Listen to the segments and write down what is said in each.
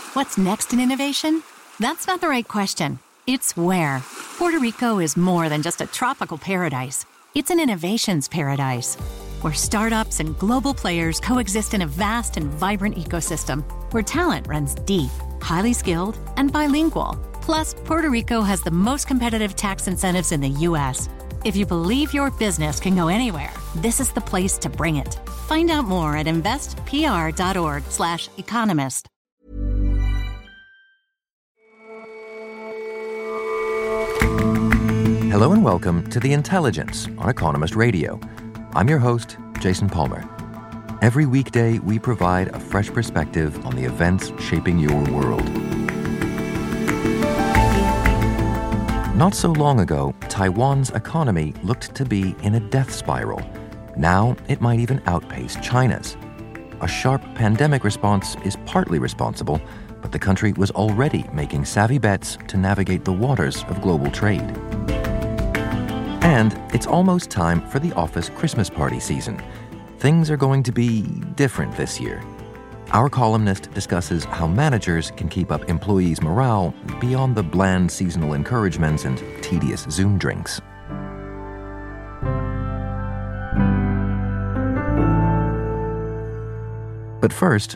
What's next in innovation? That's not the right question. It's where. Puerto Rico is more than just a tropical paradise. It's an innovations paradise, where startups and global players coexist in a vast and vibrant ecosystem, where talent runs deep, highly skilled, and bilingual. Plus, Puerto Rico has the most competitive tax incentives in the U.S. If you believe your business can go anywhere, this is the place to bring it. Find out more at investpr.org/economist. Hello and welcome to The Intelligence on Economist Radio. I'm your host, Jason Palmer. Every weekday, we provide a fresh perspective on the events shaping your world. Not so long ago, Taiwan's economy looked to be in a death spiral. Now, it might even outpace China's. A sharp pandemic response is partly responsible, but the country was already making savvy bets to navigate the waters of global trade. And it's almost time for the office Christmas party season. Things are going to be different this year. Our columnist discusses how managers can keep up employees' morale beyond the bland seasonal encouragements and tedious Zoom drinks. But first,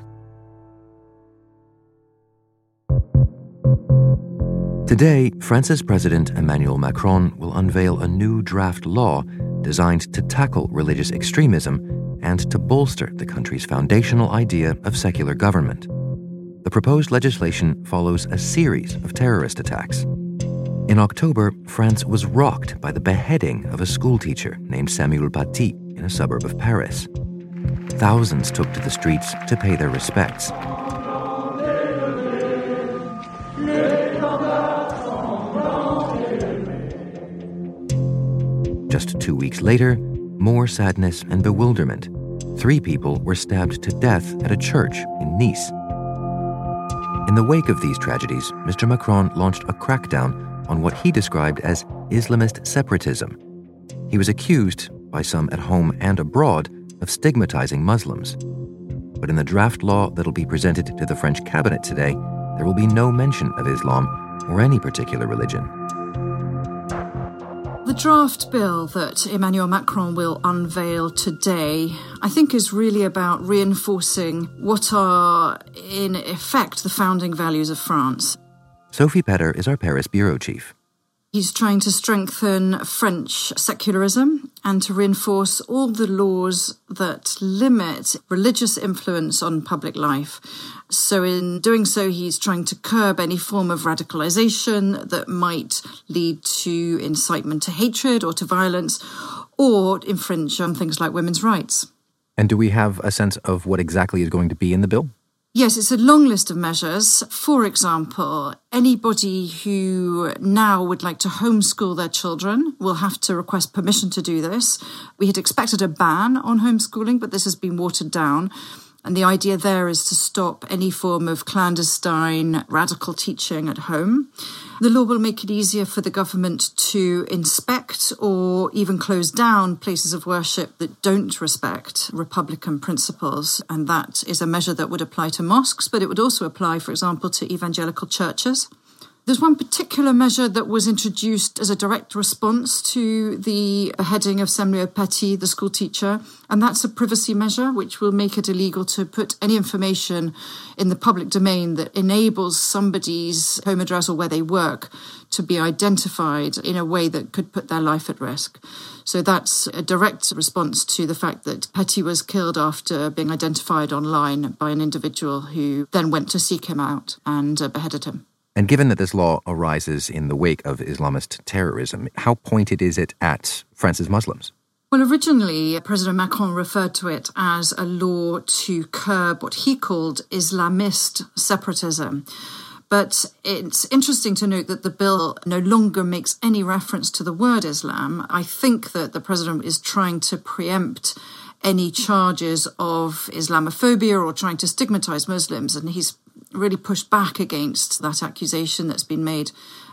today, France's President Emmanuel Macron will unveil a new draft law designed to tackle religious extremism and to bolster the country's foundational idea of secular government. The proposed legislation follows a series of terrorist attacks. In October, France was rocked by the beheading of a schoolteacher named Samuel Paty in a suburb of Paris. Thousands took to the streets to pay their respects. Just 2 weeks later, more sadness and bewilderment. 3 people were stabbed to death at a church in Nice. In the wake of these tragedies, Mr. Macron launched a crackdown on what he described as Islamist separatism. He was accused, by some at home and abroad, of stigmatizing Muslims. But in the draft law that'll be presented to the French cabinet today, there will be no mention of Islam or any particular religion. The draft bill that Emmanuel Macron will unveil today, I think, is really about reinforcing what are, in effect, the founding values of France. Sophie Petter is our Paris bureau chief. He's trying to strengthen French secularism and to reinforce all the laws that limit religious influence on public life. So in doing so, he's trying to curb any form of radicalization that might lead to incitement to hatred or to violence, or infringe on things like women's rights. And do we have a sense of what exactly is going to be in the bill? Yes, it's a long list of measures. For example, anybody who now would like to homeschool their children will have to request permission to do this. We had expected a ban on homeschooling, but this has been watered down. And the idea there is to stop any form of clandestine radical teaching at home. The law will make it easier for the government to inspect or even close down places of worship that don't respect Republican principles. And that is a measure that would apply to mosques, but it would also apply, for example, to evangelical churches. There's one particular measure that was introduced as a direct response to the beheading of Samuel Paty, the school teacher, and that's a privacy measure which will make it illegal to put any information in the public domain that enables somebody's home address or where they work to be identified in a way that could put their life at risk. So that's a direct response to the fact that Paty was killed after being identified online by an individual who then went to seek him out and beheaded him. And given that this law arises in the wake of Islamist terrorism, how pointed is it at France's Muslims? Well, originally, President Macron referred to it as a law to curb what he called Islamist separatism. But it's interesting to note that the bill no longer makes any reference to the word Islam. I think that the president is trying to preempt any charges of Islamophobia or trying to stigmatize Muslims, and he's really pushed back against that accusation that's been made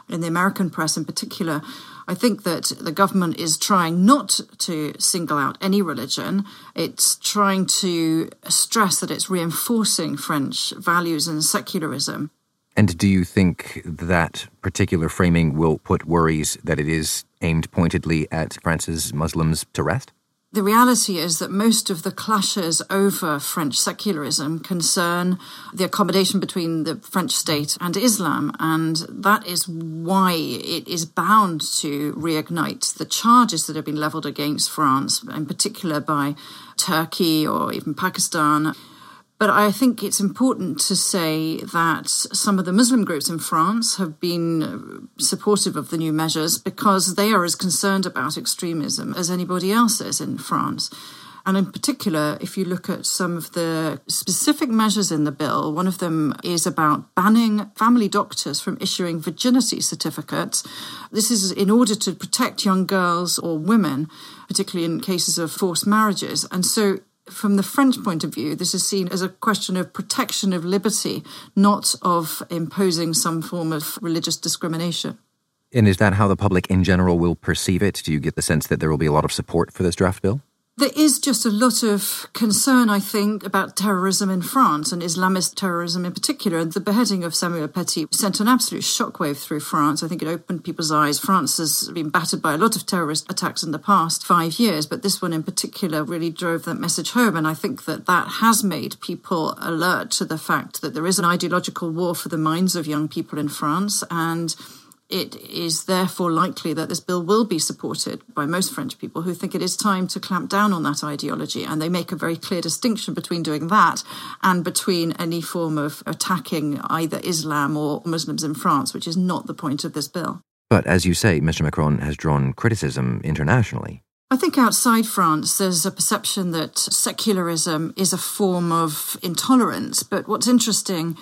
in the American press in particular, I think that the government is trying not to single out any religion. It's trying to stress that it's reinforcing French values and secularism. And do you think that particular framing will put worries that it is aimed pointedly at France's Muslims to rest? The reality is that most of the clashes over French secularism concern the accommodation between the French state and Islam, and that is why it is bound to reignite the charges that have been levelled against France, in particular by Turkey or even Pakistan. But I think it's important to say that some of the Muslim groups in France have been supportive of the new measures because they are as concerned about extremism as anybody else is in France. And in particular, if you look at some of the specific measures in the bill, one of them is about banning family doctors from issuing virginity certificates. This is in order to protect young girls or women, particularly in cases of forced marriages. And so from the French point of view, this is seen as a question of protection of liberty, not of imposing some form of religious discrimination. And is that how the public in general will perceive it? Do you get the sense that there will be a lot of support for this draft bill? There is just a lot of concern, I think, about terrorism in France and Islamist terrorism in particular. The beheading of Samuel Paty sent an absolute shockwave through France. I think it opened people's eyes. France has been battered by a lot of terrorist attacks in the past 5 years, but this one in particular really drove that message home. And I think that that has made people alert to the fact that there is an ideological war for the minds of young people in France, and it is therefore likely that this bill will be supported by most French people who think it is time to clamp down on that ideology. And they make a very clear distinction between doing that and between any form of attacking either Islam or Muslims in France, which is not the point of this bill. But as you say, Mr. Macron has drawn criticism internationally. I think outside France, there's a perception that secularism is a form of intolerance. But what's interesting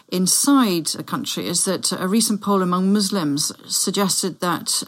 inside the country is that a recent poll among Muslims suggested that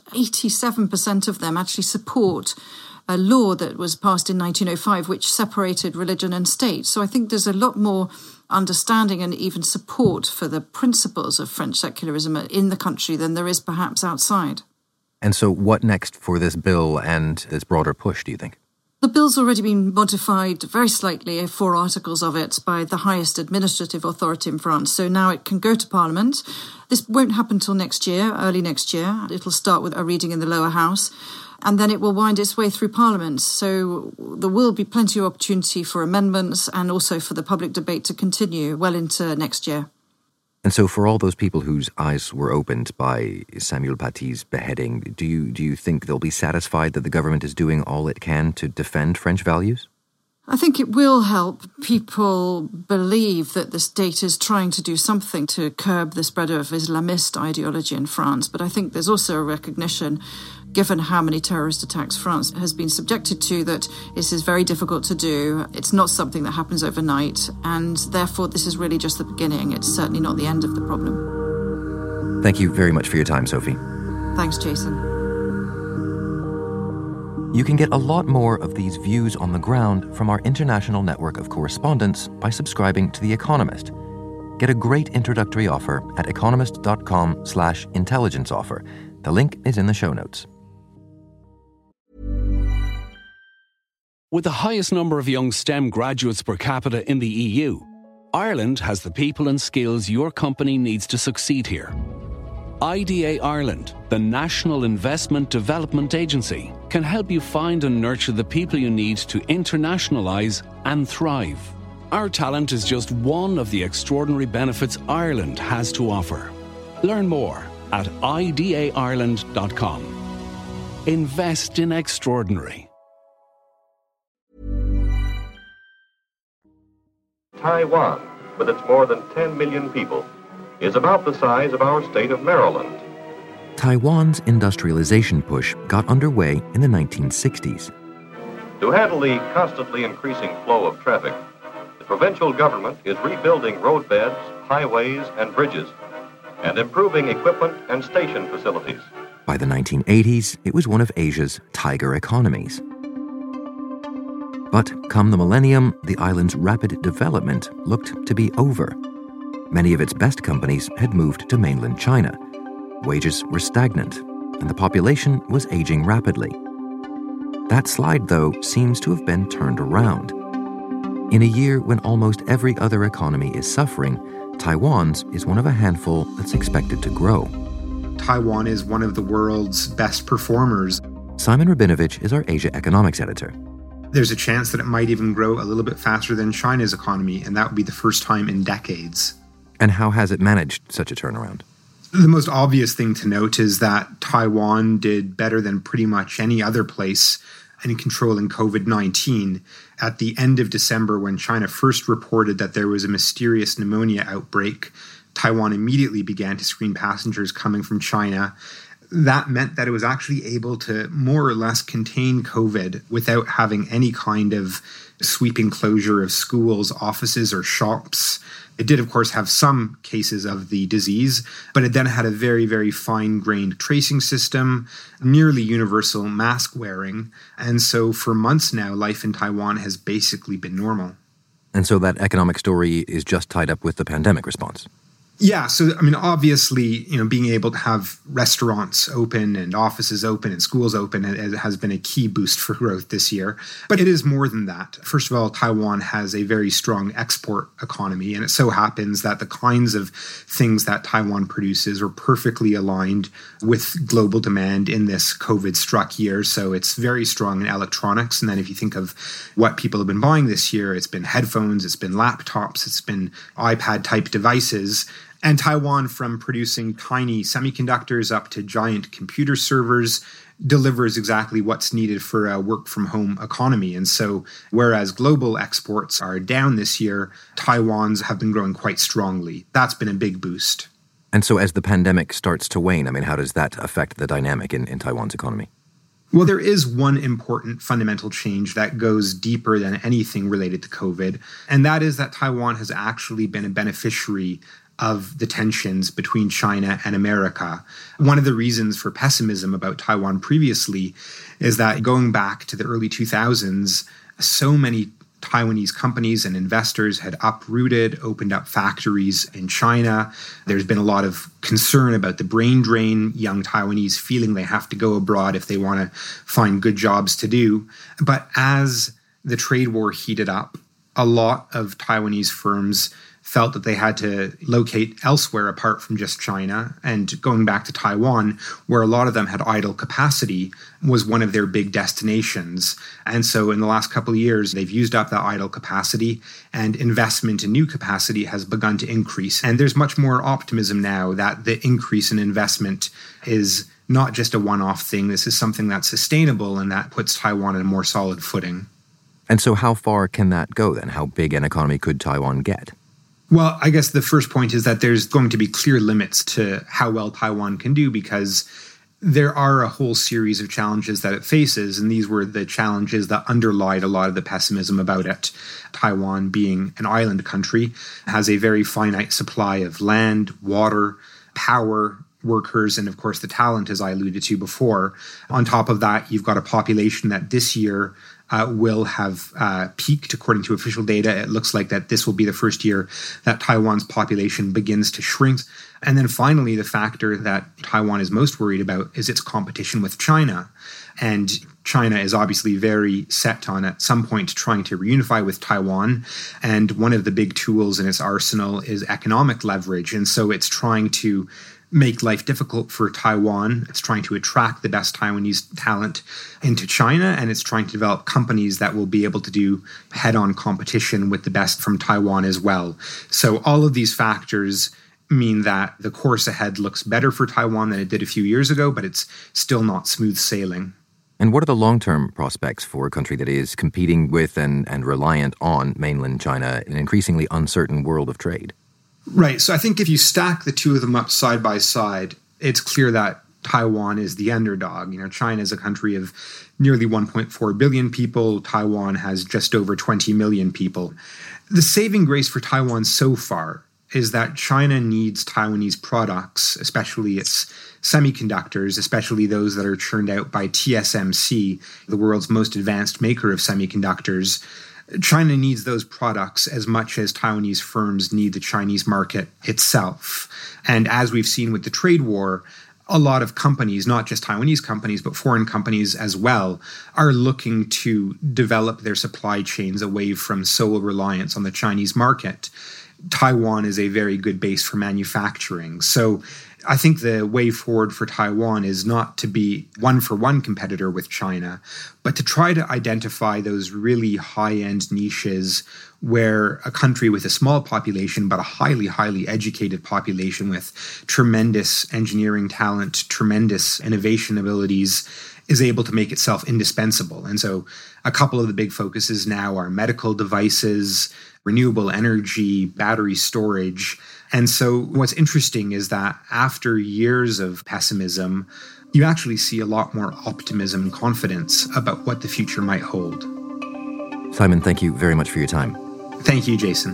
87% of them actually support a law that was passed in 1905 which separated religion and state. So I think there's a lot more understanding and even support for the principles of French secularism in the country than there is perhaps outside. And so what next for this bill and this broader push, do you think? The bill's already been modified very slightly, 4 articles of it, by the highest administrative authority in France. So now it can go to Parliament. This won't happen till next year, early next year. It'll start with a reading in the lower house, and then it will wind its way through Parliament. So there will be plenty of opportunity for amendments and also for the public debate to continue well into next year. And so for all those people whose eyes were opened by Samuel Paty's beheading, do you think they'll be satisfied that the government is doing all it can to defend French values? I think it will help people believe that the state is trying to do something to curb the spread of Islamist ideology in France. But I think there's also a recognition, given how many terrorist attacks France has been subjected to, that this is very difficult to do. It's not something that happens overnight, and therefore this is really just the beginning. It's certainly not the end of the problem. Thank you very much for your time, Sophie. Thanks, Jason. You can get a lot more of these views on the ground from our international network of correspondents by subscribing to The Economist. Get a great introductory offer at economist.com/intelligence offer. The link is in the show notes. With the highest number of young STEM graduates per capita in the EU, Ireland has the people and skills your company needs to succeed here. IDA Ireland, the National Investment Development Agency, can help you find and nurture the people you need to internationalise and thrive. Our talent is just one of the extraordinary benefits Ireland has to offer. Learn more at idaireland.com. Invest in extraordinary. Taiwan, with its more than 10 million people, is about the size of our state of Maryland. Taiwan's industrialization push got underway in the 1960s. To handle the constantly increasing flow of traffic, the provincial government is rebuilding roadbeds, highways, and bridges, and improving equipment and station facilities. By the 1980s, it was one of Asia's tiger economies. But come the millennium, the island's rapid development looked to be over. Many of its best companies had moved to mainland China. wages were stagnant, and the population was aging rapidly. That slide, though, seems to have been turned around. In a year when almost every other economy is suffering, Taiwan's is one of a handful that's expected to grow. Taiwan is one of the world's best performers. Simon Rabinovich is our Asia economics editor. There's a chance that it might even grow a little bit faster than China's economy, and that would be the first time in decades. And how has it managed such a turnaround? The most obvious thing to note is that Taiwan did better than pretty much any other place in controlling COVID-19. At the end of December, when China first reported that there was a mysterious pneumonia outbreak, Taiwan immediately began to screen passengers coming from China. That meant that it was actually able to more or less contain COVID without having any kind of sweeping closure of schools, offices, or shops. It did, of course, have some cases of the disease, but it then had a very, very fine-grained tracing system, nearly universal mask wearing. And so for months now, life in Taiwan has basically been normal. And so that economic story is just tied up with the pandemic response. Yeah, so obviously, being able to have restaurants open and offices open and schools open has been a key boost for growth this year. But it is more than that. First of all, Taiwan has a very strong export economy, and it so happens that the kinds of things that Taiwan produces are perfectly aligned with global demand in this COVID-struck year. So it's very strong in electronics. And then if you think of what people have been buying this year, it's been headphones, it's been laptops, it's been iPad-type devices. And Taiwan, from producing tiny semiconductors up to giant computer servers, delivers exactly what's needed for a work-from-home economy. And so, whereas global exports are down this year, Taiwan's have been growing quite strongly. That's been a big boost. And so as the pandemic starts to wane, how does that affect the dynamic in Taiwan's economy? Well, there is one important fundamental change that goes deeper than anything related to COVID, and that is that Taiwan has actually been a beneficiary of the tensions between China and America. One of the reasons for pessimism about Taiwan previously is that going back to the early 2000s, so many Taiwanese companies and investors had uprooted, opened up factories in China. There's been a lot of concern about the brain drain, young Taiwanese feeling they have to go abroad if they want to find good jobs to do. But as the trade war heated up, a lot of Taiwanese firms felt that they had to locate elsewhere apart from just China, and going back to Taiwan, where a lot of them had idle capacity, was one of their big destinations. And so in the last couple of years, they've used up that idle capacity, and investment in new capacity has begun to increase. And there's much more optimism now that the increase in investment is not just a one-off thing. This is something that's sustainable and that puts Taiwan on a more solid footing. And so how far can that go then? How big an economy could Taiwan get? Well, I guess the first point is that there's going to be clear limits to how well Taiwan can do, because there are a whole series of challenges that it faces, and these were the challenges that underlied a lot of the pessimism about it. Taiwan, being an island country, has a very finite supply of land, water, power, workers, and of course the talent, as I alluded to before. On top of that, you've got a population that this year will have peaked. According to official data, it looks like that this will be the first year that Taiwan's population begins to shrink. And then finally, the factor that Taiwan is most worried about is its competition with China. And China is obviously very set on at some point trying to reunify with Taiwan. And one of the big tools in its arsenal is economic leverage. And so it's trying to make life difficult for Taiwan. It's trying to attract the best Taiwanese talent into China, and it's trying to develop companies that will be able to do head-on competition with the best from Taiwan as well. So all of these factors mean that the course ahead looks better for Taiwan than it did a few years ago, but it's still not smooth sailing. And what are the long-term prospects for a country that is competing with and reliant on mainland China in an increasingly uncertain world of trade? Right. So I think if you stack the two of them up side by side, it's clear that Taiwan is the underdog. China is a country of nearly 1.4 billion people. Taiwan has just over 20 million people. The saving grace for Taiwan so far is that China needs Taiwanese products, especially its semiconductors, especially those that are churned out by TSMC, the world's most advanced maker of semiconductors. China needs those products as much as Taiwanese firms need the Chinese market itself. And as we've seen with the trade war, a lot of companies, not just Taiwanese companies, but foreign companies as well, are looking to develop their supply chains away from sole reliance on the Chinese market. Taiwan is a very good base for manufacturing. So I think the way forward for Taiwan is not to be one-for-one competitor with China, but to try to identify those really high-end niches where a country with a small population, but a highly, highly educated population with tremendous engineering talent, tremendous innovation abilities, is able to make itself indispensable. And so a couple of the big focuses now are medical devices, renewable energy, battery storage. And so what's interesting is that after years of pessimism, you actually see a lot more optimism and confidence about what the future might hold. Simon, thank you very much for your time. Thank you, Jason.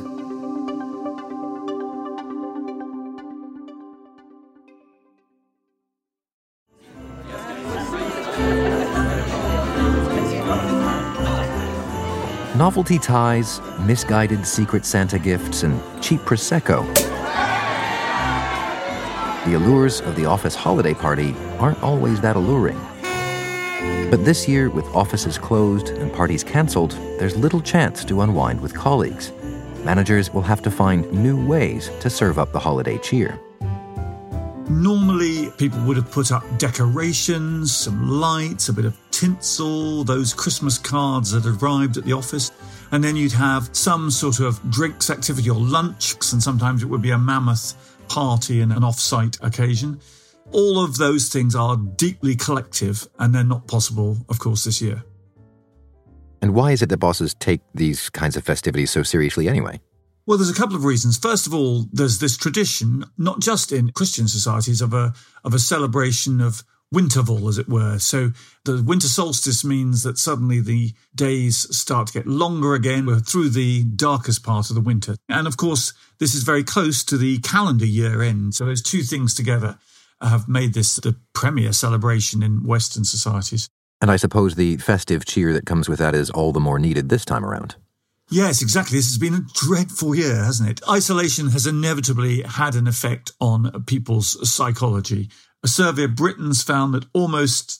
Novelty ties, misguided Secret Santa gifts, and cheap Prosecco. The allures of the office holiday party aren't always that alluring. But this year, with offices closed and parties canceled, there's little chance to unwind with colleagues. Managers will have to find new ways to serve up the holiday cheer. Normally, people would have put up decorations, some lights, a bit of tinsel, those Christmas cards that arrived at the office. And then you'd have some sort of drinks activity or lunch, and sometimes it would be a mammoth party and an off-site occasion. All of those things are deeply collective, and they're not possible, of course, this year. And why is it that bosses take these kinds of festivities so seriously anyway? Well, there's a couple of reasons. First of all, there's this tradition, not just in Christian societies, of a celebration of winterval, as it were. So the winter solstice means that suddenly the days start to get longer again. We're through the darkest part of the winter. And of course, this is very close to the calendar year end. So those two things together have made this the premier celebration in Western societies. And I suppose the festive cheer that comes with that is all the more needed this time around. Yes, exactly. This has been a dreadful year, hasn't it? Isolation has inevitably had an effect on people's psychology. A survey of Britons found that almost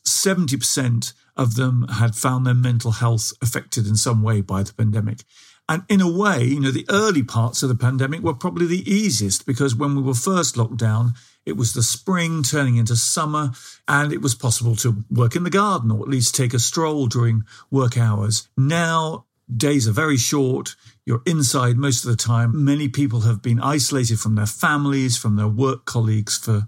70% of them had found their mental health affected in some way by the pandemic. And in a way, the early parts of the pandemic were probably the easiest, because when we were first locked down, it was the spring turning into summer, and it was possible to work in the garden or at least take a stroll during work hours. Now, days are very short. You're inside most of the time. Many people have been isolated from their families, from their work colleagues for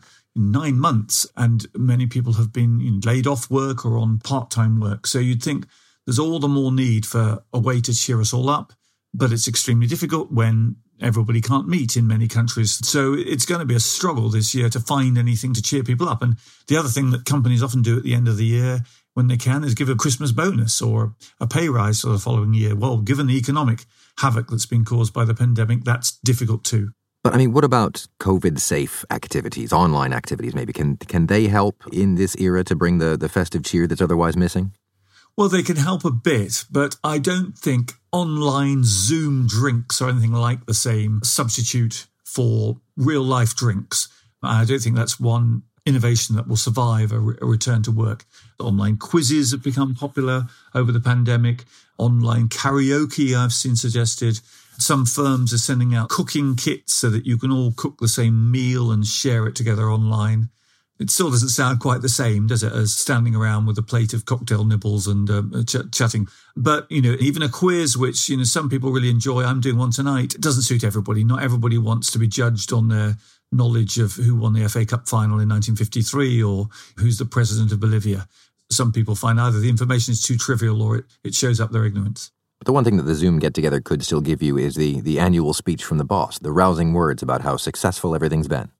9 months, and many people have been laid off work or on part-time work. So you'd think there's all the more need for a way to cheer us all up, but it's extremely difficult when everybody can't meet in many countries. So it's going to be a struggle this year to find anything to cheer people up. And the other thing that companies often do at the end of the year when they can is give a Christmas bonus or a pay rise for the following year. Well, given the economic havoc that's been caused by the pandemic, that's difficult too. But what about COVID-safe activities, online activities maybe? Can they help in this era to bring the festive cheer that's otherwise missing? Well, they can help a bit, but I don't think online Zoom drinks are anything like the same substitute for real-life drinks. I don't think that's one innovation that will survive a return to work. Online quizzes have become popular over the pandemic. Online karaoke, I've seen suggested. Some firms are sending out cooking kits so that you can all cook the same meal and share it together online. It still doesn't sound quite the same, does it, as standing around with a plate of cocktail nibbles and chatting. But, even a quiz, which, some people really enjoy, I'm doing one tonight, it doesn't suit everybody. Not everybody wants to be judged on their knowledge of who won the FA Cup final in 1953 or who's the president of Bolivia. Some people find either the information is too trivial or it shows up their ignorance. But the one thing that the Zoom get-together could still give you is the annual speech from the boss, the rousing words about how successful everything's been.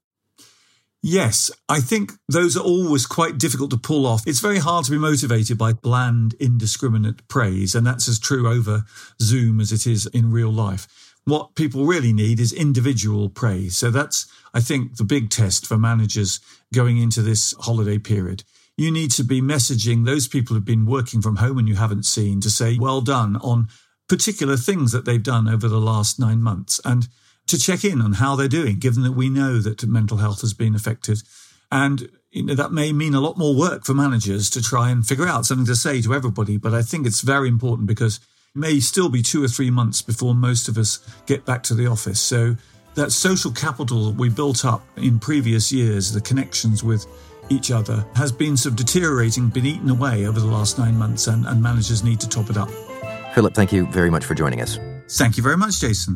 Yes, I think those are always quite difficult to pull off. It's very hard to be motivated by bland, indiscriminate praise, and that's as true over Zoom as it is in real life. What people really need is individual praise. So that's, I think, the big test for managers going into this holiday period. You need to be messaging those people who've been working from home and you haven't seen to say, well done on particular things that they've done over the last 9 months, and to check in on how they're doing, given that we know that mental health has been affected. And that may mean a lot more work for managers to try and figure out something to say to everybody. But I think it's very important because it may still be 2 or 3 months before most of us get back to the office. So that social capital that we built up in previous years, the connections with each other, has been sort of deteriorating, been eaten away over the last 9 months, and managers need to top it up. Philip, thank you very much for joining us. Thank you very much, Jason.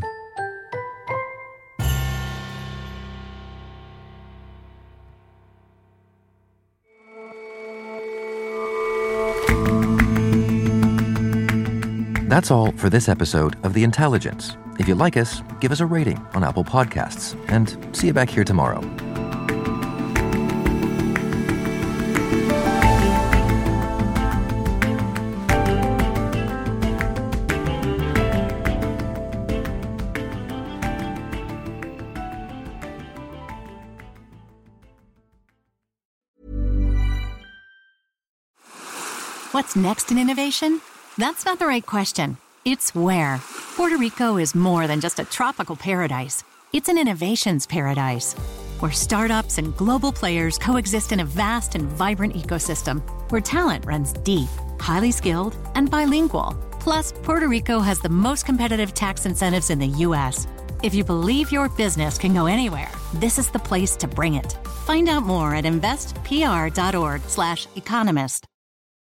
That's all for this episode of The Intelligence. If you like us, give us a rating on Apple Podcasts, and see you back here tomorrow. What's next in innovation? That's not the right question. It's where. Puerto Rico is more than just a tropical paradise. It's an innovations paradise, where startups and global players coexist in a vast and vibrant ecosystem, where talent runs deep, highly skilled, and bilingual. Plus, Puerto Rico has the most competitive tax incentives in the U.S. If you believe your business can go anywhere, this is the place to bring it. Find out more at investpr.org/economist.